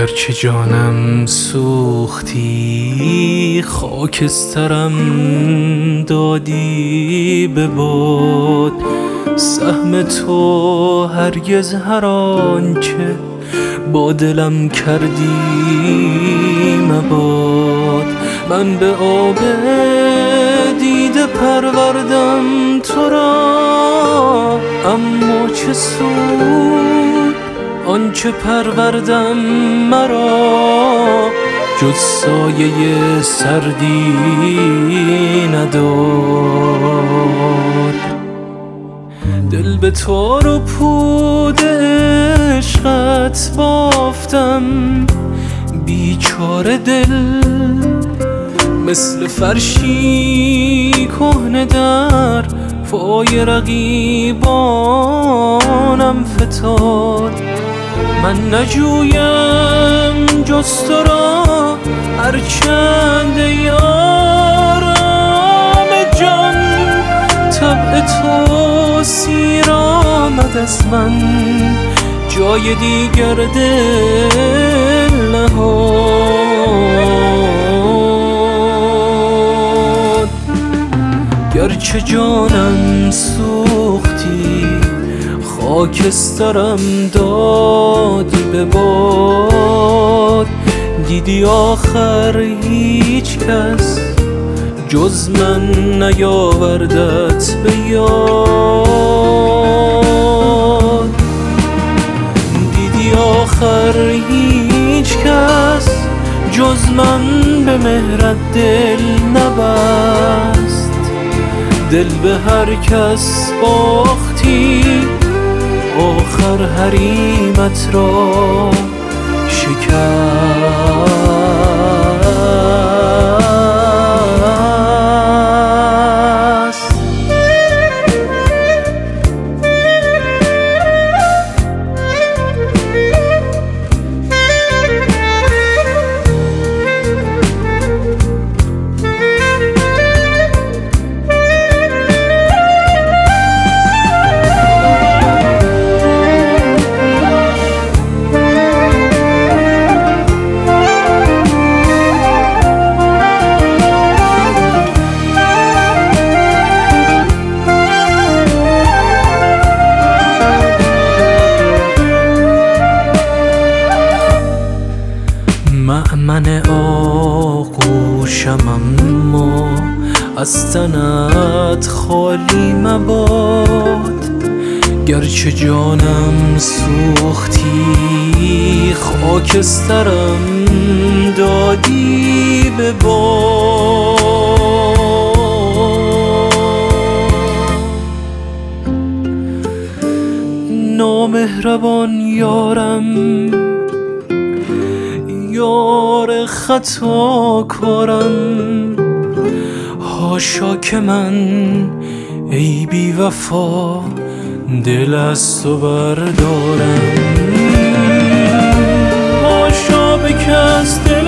گرچه جانم سوختی خاکسترم دادی به باد. سهم تو هرگز هر آنچه با دلم کردی مباد. من به آب دیده پروردم تو را، اما چه سود آنچه پروردم مرا جز سایه سردی نداد. دل به تار و پود عشقت بافتم، بیچاره دل مثل فرشی کهنه در پای رقیبانم فتاد. من نجویم جز تو را هرچند یارم جان، طبع تو سیر آمد از من جای دیگر دل نهاد. گرچه جانم سوختی خاکسترم دادی به باد. دیدی آخر هیچ کس جز من نیاوردت به یاد. دیدی آخر هیچ کس جز من به مهرت دل نبست. دل به هر کس باختی آخر حریمت را شکست. من آغوشم اما از تنت خالی مباد. گرچه جانم سوختی خاکسترم دادی به باد. نامهربان یارم، یار خطا کارم، حاشا که من ای بی وفا دل از تو بردارم. حاشا به کس